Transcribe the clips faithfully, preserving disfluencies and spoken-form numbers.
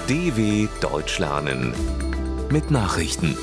D W Deutsch lernen mit Nachrichten.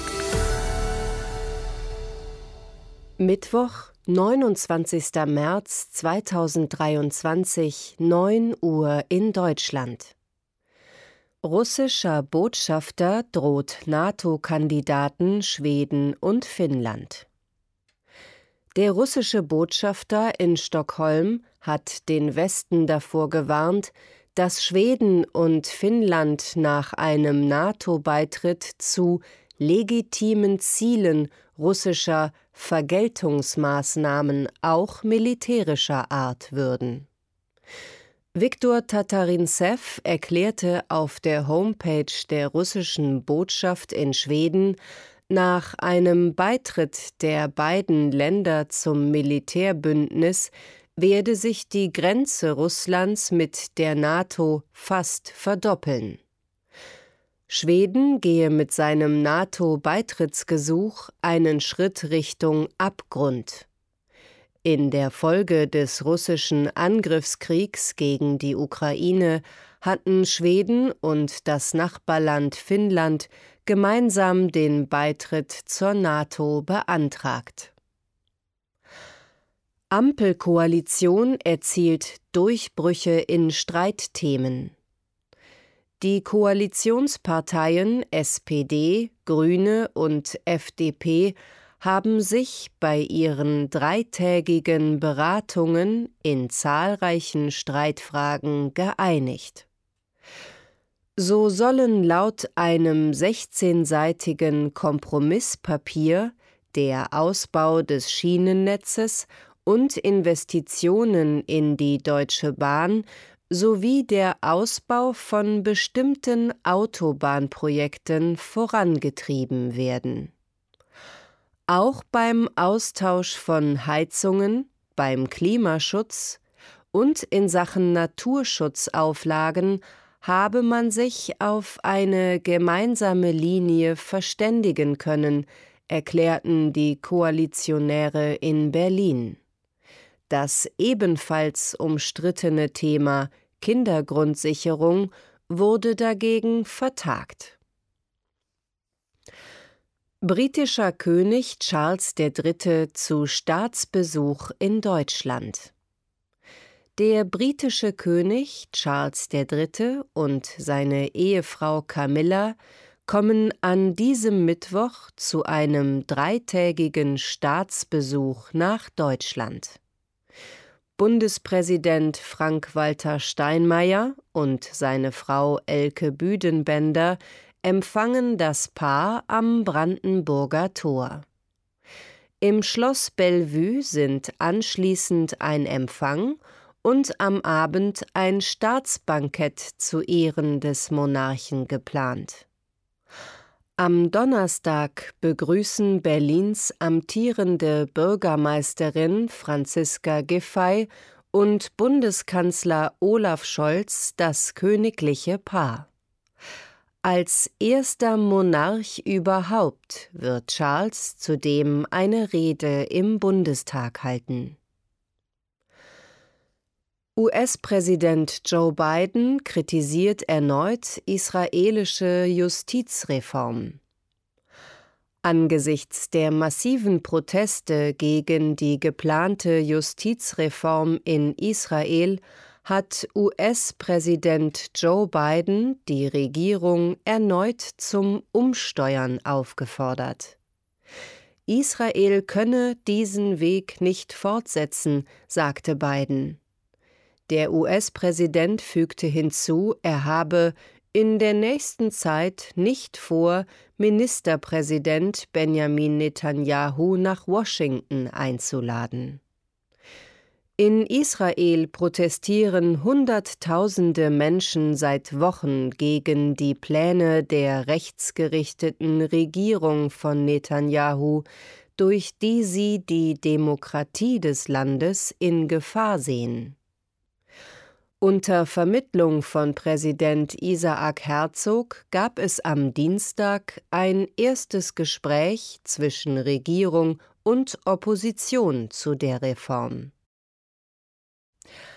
Mittwoch, neunundzwanzigster März zweitausenddreiundzwanzig, neun Uhr in Deutschland. Russischer Botschafter droht NATO-Kandidaten Schweden und Finnland. Der russische Botschafter in Stockholm hat den Westen davor gewarnt, dass Schweden und Finnland nach einem NATO-Beitritt zu legitimen Zielen russischer Vergeltungsmaßnahmen auch militärischer Art würden. Viktor Tatarintsev erklärte auf der Homepage der russischen Botschaft in Schweden, nach einem Beitritt der beiden Länder zum Militärbündnis werde sich die Grenze Russlands mit der NATO fast verdoppeln. Schweden gehe mit seinem NATO-Beitrittsgesuch einen Schritt Richtung Abgrund. In der Folge des russischen Angriffskriegs gegen die Ukraine hatten Schweden und das Nachbarland Finnland gemeinsam den Beitritt zur NATO beantragt. Ampelkoalition erzielt Durchbrüche in Streitthemen. Die Koalitionsparteien S P D, Grüne und F D P haben sich bei ihren dreitägigen Beratungen in zahlreichen Streitfragen geeinigt. So sollen laut einem sechzehnseitigen Kompromisspapier der Ausbau des Schienennetzes und Investitionen in die Deutsche Bahn sowie der Ausbau von bestimmten Autobahnprojekten vorangetrieben werden. Auch beim Austausch von Heizungen, beim Klimaschutz und in Sachen Naturschutzauflagen habe man sich auf eine gemeinsame Linie verständigen können, erklärten die Koalitionäre in Berlin. Das ebenfalls umstrittene Thema Kindergrundsicherung wurde dagegen vertagt. Britischer König Charles der Dritte zu Staatsbesuch in Deutschland. Der britische König Charles der Dritte und seine Ehefrau Camilla kommen an diesem Mittwoch zu einem dreitägigen Staatsbesuch nach Deutschland. Bundespräsident Frank-Walter Steinmeier und seine Frau Elke Büdenbender empfangen das Paar am Brandenburger Tor. Im Schloss Bellevue sind anschließend ein Empfang und am Abend ein Staatsbankett zu Ehren des Monarchen geplant. Am Donnerstag begrüßen Berlins amtierende Bürgermeisterin Franziska Giffey und Bundeskanzler Olaf Scholz das königliche Paar. Als erster Monarch überhaupt wird Charles zudem eine Rede im Bundestag halten. U S-Präsident Joe Biden kritisiert erneut israelische Justizreform. Angesichts der massiven Proteste gegen die geplante Justizreform in Israel hat U S-Präsident Joe Biden die Regierung erneut zum Umsteuern aufgefordert. Israel könne diesen Weg nicht fortsetzen, sagte Biden. Der U S-Präsident fügte hinzu, er habe in der nächsten Zeit nicht vor, Ministerpräsident Benjamin Netanyahu nach Washington einzuladen. In Israel protestieren Hunderttausende Menschen seit Wochen gegen die Pläne der rechtsgerichteten Regierung von Netanyahu, durch die sie die Demokratie des Landes in Gefahr sehen. Unter Vermittlung von Präsident Isaac Herzog gab es am Dienstag ein erstes Gespräch zwischen Regierung und Opposition zu der Reform.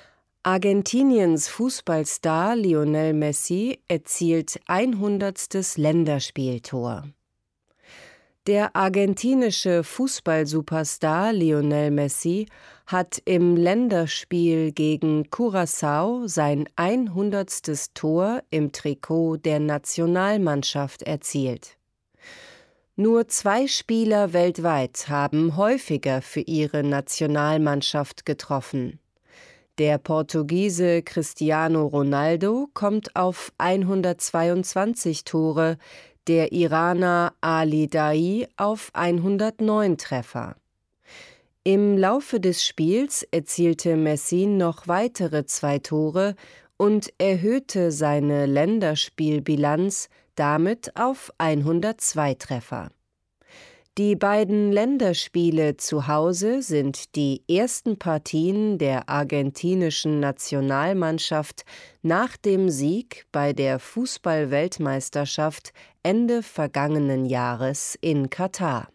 Argentiniens Fußballstar Lionel Messi erzielt hundertstes Länderspieltor. Der argentinische Fußballsuperstar Lionel Messi hat im Länderspiel gegen Curaçao sein hundertstes Tor im Trikot der Nationalmannschaft erzielt. Nur zwei Spieler weltweit haben häufiger für ihre Nationalmannschaft getroffen. Der Portugiese Cristiano Ronaldo kommt auf hundertzweiundzwanzig Tore, der Iraner Ali Daei auf hundertneun Treffer. Im Laufe des Spiels erzielte Messi noch weitere zwei Tore und erhöhte seine Länderspielbilanz damit auf hundertzwei Treffer. Die beiden Länderspiele zu Hause sind die ersten Partien der argentinischen Nationalmannschaft nach dem Sieg bei der Fußball-Weltmeisterschaft Ende vergangenen Jahres in Katar.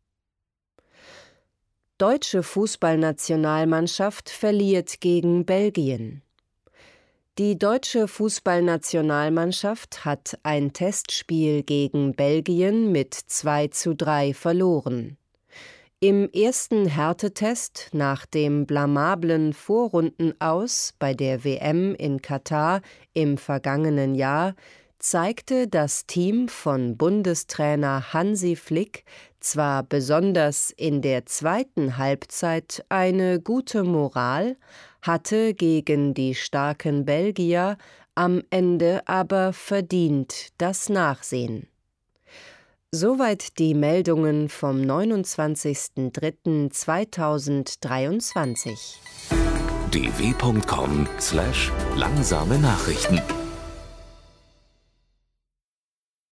Deutsche Fußballnationalmannschaft verliert gegen Belgien. Die deutsche Fußballnationalmannschaft hat ein Testspiel gegen Belgien mit zwei zu drei verloren. Im ersten Härtetest nach dem blamablen Vorrundenaus bei der W M in Katar im vergangenen Jahr zeigte das Team von Bundestrainer Hansi Flick zwar besonders in der zweiten Halbzeit eine gute Moral, hatte gegen die starken Belgier am Ende aber verdient das Nachsehen. Soweit die Meldungen vom neunundzwanzigsten dritten zweitausenddreiundzwanzig. d w punkt com slash langsame Nachrichten